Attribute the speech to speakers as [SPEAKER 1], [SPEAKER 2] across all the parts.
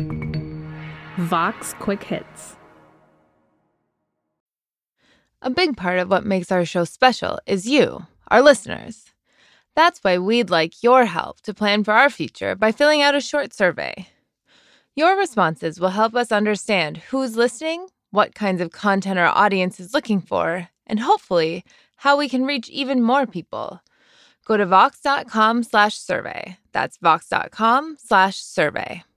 [SPEAKER 1] Vox Quick Hits.
[SPEAKER 2] A big part of what makes our show special is you, our listeners. That's why we'd like your help to plan for our future by filling out a short survey. Your responses will help us understand who's listening, what kinds of content our audience is looking for, and hopefully, how we can reach even more people. Go to vox.com/survey. That's vox.com/survey.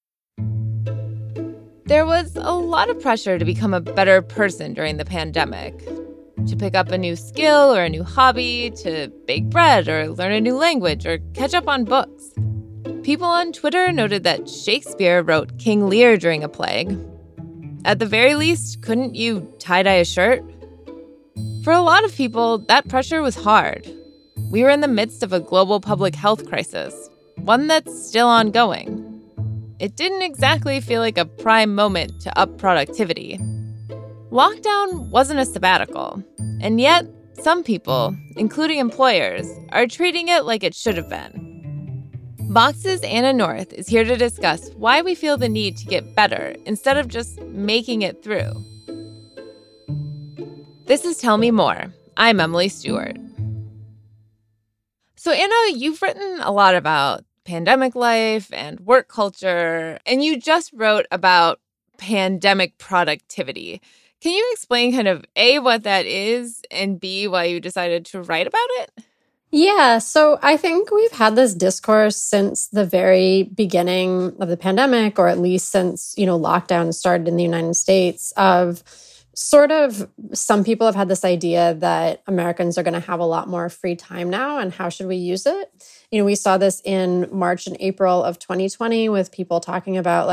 [SPEAKER 2] There was a lot of pressure to become a better person during the pandemic. To pick up a new skill or a new hobby, to bake bread or learn a new language or catch up on books. People on Twitter noted that Shakespeare wrote King Lear during a plague. At the very least, couldn't you tie-dye a shirt? For a lot of people, that pressure was hard. We were in the midst of a global public health crisis, one that's still ongoing. It didn't exactly feel like a prime moment to up productivity. Lockdown wasn't a sabbatical, and yet some people, including employers, are treating it like it should have been. Vox's Anna North is here to discuss why we feel the need to get better instead of just making it through. This is Tell Me More. I'm Emily Stewart. So Anna, you've written a lot about pandemic life and work culture, and you just wrote about pandemic productivity. Can you explain kind of A, what that is, and B, why you decided to write about it?
[SPEAKER 3] Yeah, so I think we've had this discourse since the very beginning of the pandemic, or at least since, lockdown started in the United States, of sort of some people have had this idea that Americans are going to have a lot more free time now, and how should we use it? We saw this in March and April of 2020 with people talking about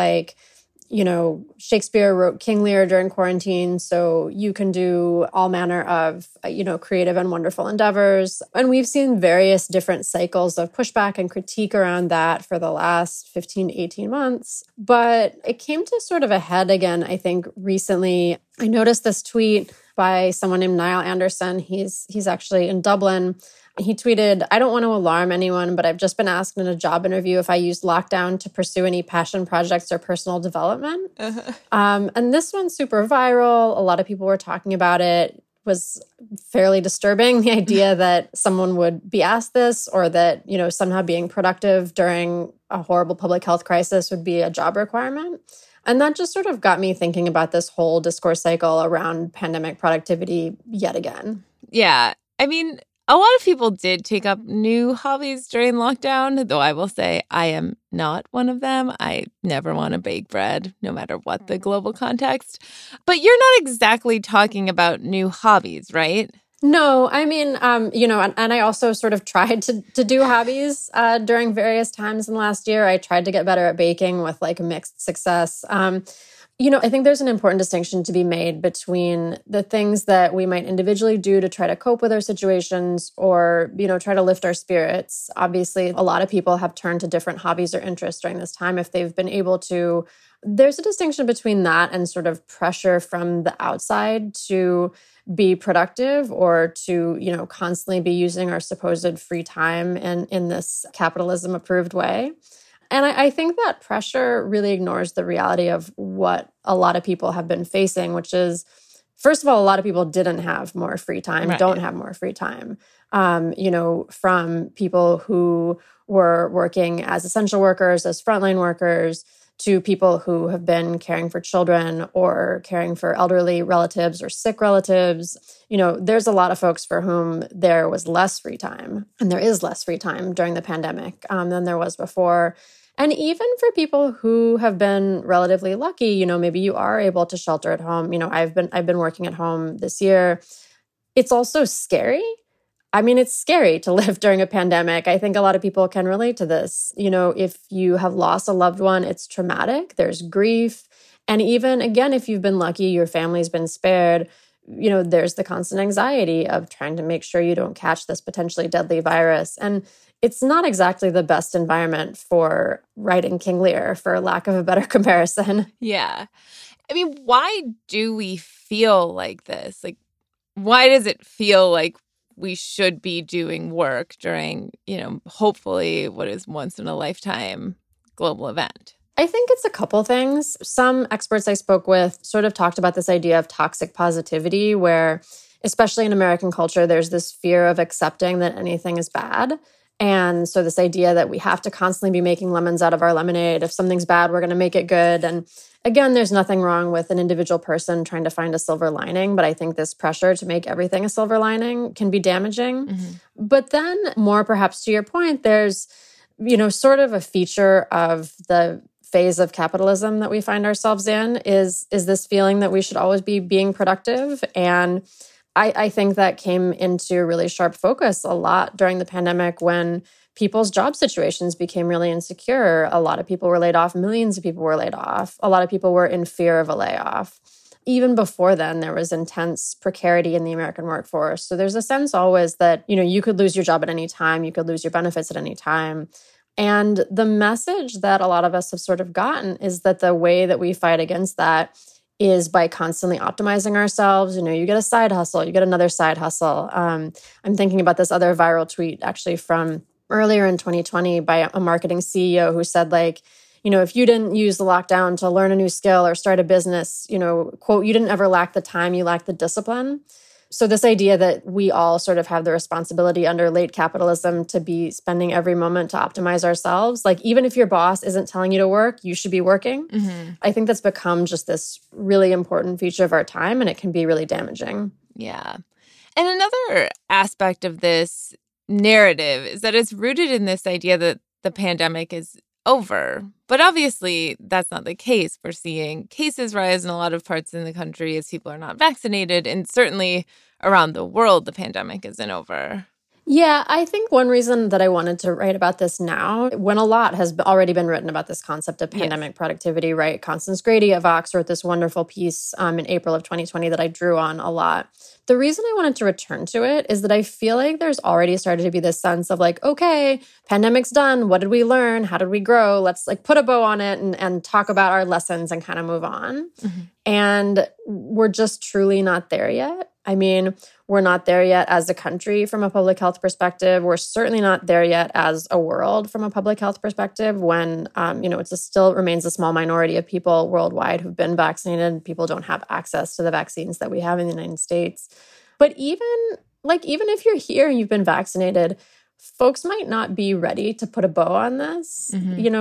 [SPEAKER 3] Shakespeare wrote King Lear during quarantine, so you can do all manner of, creative and wonderful endeavors. And we've seen various different cycles of pushback and critique around that for the last 15 to 18 months. But it came to sort of a head again, I think, recently. I noticed this tweet by someone named Niall Anderson. He's actually in Dublin. He tweeted, "I don't want to alarm anyone, but I've just been asked in a job interview if I used lockdown to pursue any passion projects or personal development." And this one's super viral. A lot of people were talking about it. It was fairly disturbing, the idea that someone would be asked this, or that, somehow being productive during a horrible public health crisis would be a job requirement. And that just sort of got me thinking about this whole discourse cycle around pandemic productivity yet again.
[SPEAKER 2] Yeah. I mean, a lot of people did take up new hobbies during lockdown, though I will say I am not one of them. I never want to bake bread, no matter what the global context. But you're not exactly talking about new hobbies, right?
[SPEAKER 3] No, I mean, and I also sort of tried to do hobbies during various times in the last year. I tried to get better at baking with mixed success. I think there's an important distinction to be made between the things that we might individually do to try to cope with our situations, or, try to lift our spirits. Obviously, a lot of people have turned to different hobbies or interests during this time if they've been able to. There's a distinction between that and sort of pressure from the outside to be productive, or to, constantly be using our supposed free time in this capitalism-approved way. And I think that pressure really ignores the reality of what a lot of people have been facing, which is, first of all, a lot of people didn't have more free time, don't have more free time. From people who were working as essential workers, as frontline workers, to people who have been caring for children or caring for elderly relatives or sick relatives. There's a lot of folks for whom there was less free time, and there is less free time during the pandemic than there was before. And even for people who have been relatively lucky, maybe you are able to shelter at home. I've been working at home this year. It's also scary. I mean, it's scary to live during a pandemic. I think a lot of people can relate to this. If you have lost a loved one, it's traumatic. There's grief. And even, again, if you've been lucky, your family's been spared, there's the constant anxiety of trying to make sure you don't catch this potentially deadly virus. And it's not exactly the best environment for writing King Lear, for lack of a better comparison.
[SPEAKER 2] Yeah. I mean, why do we feel like this? Why does it feel like we should be doing work during, hopefully what is once in a lifetime global event?
[SPEAKER 3] I think it's a couple things. Some experts I spoke with sort of talked about this idea of toxic positivity, where, especially in American culture, there's this fear of accepting that anything is bad. And so this idea that we have to constantly be making lemons out of our lemonade. If something's bad, we're going to make it good. And again, there's nothing wrong with an individual person trying to find a silver lining, but I think this pressure to make everything a silver lining can be damaging. Mm-hmm. But then more perhaps to your point, there's, sort of a feature of the phase of capitalism that we find ourselves in is this feeling that we should always be being productive. And I think that came into really sharp focus a lot during the pandemic when people's job situations became really insecure. A lot of people were laid off. Millions of people were laid off. A lot of people were in fear of a layoff. Even before then, there was intense precarity in the American workforce. So there's a sense always that, you could lose your job at any time. You could lose your benefits at any time. And the message that a lot of us have sort of gotten is that the way that we fight against that is by constantly optimizing ourselves. You get a side hustle, you get another side hustle. I'm thinking about this other viral tweet actually from earlier in 2020 by a marketing CEO who said, if you didn't use the lockdown to learn a new skill or start a business, quote, you didn't ever lack the time, you lacked the discipline. So this idea that we all sort of have the responsibility under late capitalism to be spending every moment to optimize ourselves, even if your boss isn't telling you to work, you should be working. Mm-hmm. I think that's become just this really important feature of our time, and it can be really damaging.
[SPEAKER 2] Yeah. And another aspect of this narrative is that it's rooted in this idea that the pandemic is over. But obviously, that's not the case. We're seeing cases rise in a lot of parts in the country as people are not vaccinated. And certainly around the world, the pandemic isn't over.
[SPEAKER 3] Yeah, I think one reason that I wanted to write about this now, when a lot has already been written about this concept of pandemic productivity, right? Constance Grady at Vox wrote this wonderful piece in April of 2020 that I drew on a lot. The reason I wanted to return to it is that I feel like there's already started to be this sense of okay, pandemic's done. What did we learn? How did we grow? Let's put a bow on it and talk about our lessons and kind of move on. Mm-hmm. And we're just truly not there yet. I mean, we're not there yet as a country from a public health perspective. We're certainly not there yet as a world from a public health perspective when, it still remains a small minority of people worldwide who've been vaccinated. People don't have access to the vaccines that we have in the United States. But even if you're here and you've been vaccinated, folks might not be ready to put a bow on this.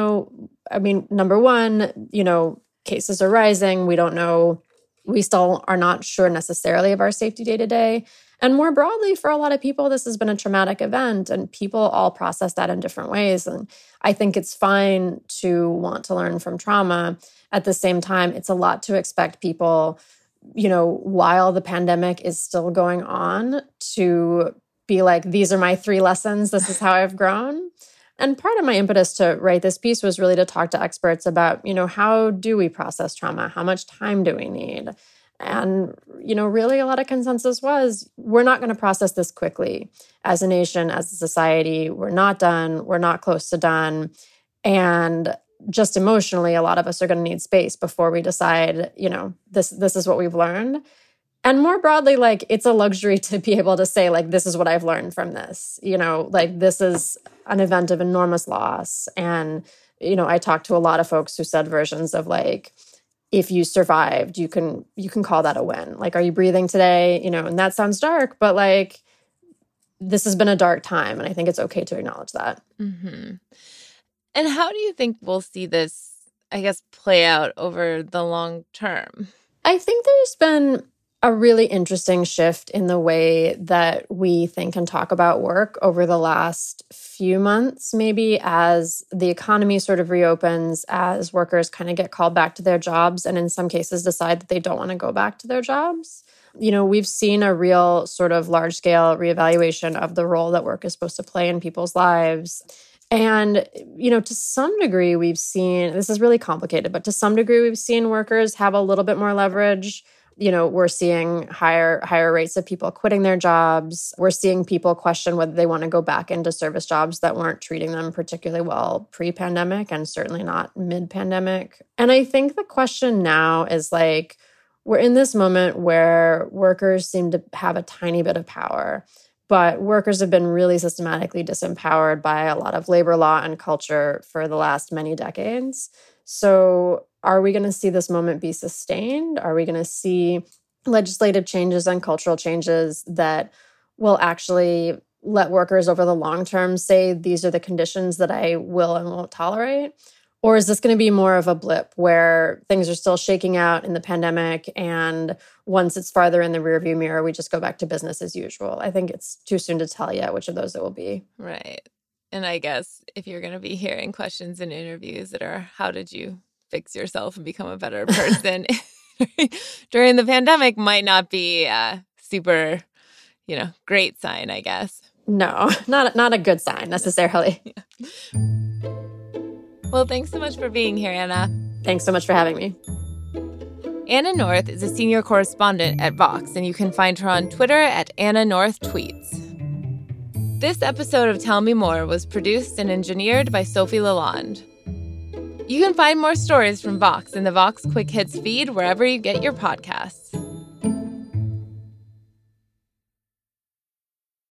[SPEAKER 3] Mm-hmm. Number one, cases are rising. We don't know. We still are not sure necessarily of our safety day to day. And more broadly, for a lot of people, this has been a traumatic event, and people all process that in different ways. And I think it's fine to want to learn from trauma. At the same time, it's a lot to expect people, while the pandemic is still going on, to be these are my 3 lessons. This is how I've grown. And part of my impetus to write this piece was really to talk to experts about, how do we process trauma? How much time do we need? And, really a lot of consensus was we're not going to process this quickly as a nation, as a society. We're not done. We're not close to done. And just emotionally, a lot of us are going to need space before we decide, this is what we've learned. And more broadly, it's a luxury to be able to say, this is what I've learned from this. This is an event of enormous loss. And, I talked to a lot of folks who said versions of if you survived, you can call that a win. Are you breathing today? And that sounds dark, but this has been a dark time. And I think it's okay to acknowledge that.
[SPEAKER 2] Mm-hmm. And how do you think we'll see this, play out over the long term?
[SPEAKER 3] I think there's been a really interesting shift in the way that we think and talk about work over the last few months, maybe as the economy sort of reopens, as workers kind of get called back to their jobs and in some cases decide that they don't want to go back to their jobs. We've seen a real sort of large-scale reevaluation of the role that work is supposed to play in people's lives. And, to some degree, we've seen, this is really complicated, but to some degree, we've seen workers have a little bit more leverage. We're seeing higher rates of people quitting their jobs. We're seeing people question whether they want to go back into service jobs that weren't treating them particularly well pre-pandemic and certainly not mid-pandemic. And I think the question now is we're in this moment where workers seem to have a tiny bit of power, but workers have been really systematically disempowered by a lot of labor law and culture for the last many decades. So are we going to see this moment be sustained? Are we going to see legislative changes and cultural changes that will actually let workers over the long term say, these are the conditions that I will and won't tolerate? Or is this going to be more of a blip where things are still shaking out in the pandemic, and once it's farther in the rearview mirror, we just go back to business as usual? I think it's too soon to tell yet which of those it will be.
[SPEAKER 2] Right. And I guess if you're going to be hearing questions in interviews that are, how did you fix yourself and become a better person during the pandemic, might not be a super, great sign, I guess.
[SPEAKER 3] No, not a good sign necessarily.
[SPEAKER 2] Yeah. Well, thanks so much for being here, Anna.
[SPEAKER 3] Thanks so much for having me.
[SPEAKER 2] Anna North is a senior correspondent at Vox, and you can find her on Twitter at Anna North Tweets. This episode of Tell Me More was produced and engineered by Sophie Lalonde. You can find more stories from Vox in the Vox Quick Hits feed wherever you get your podcasts.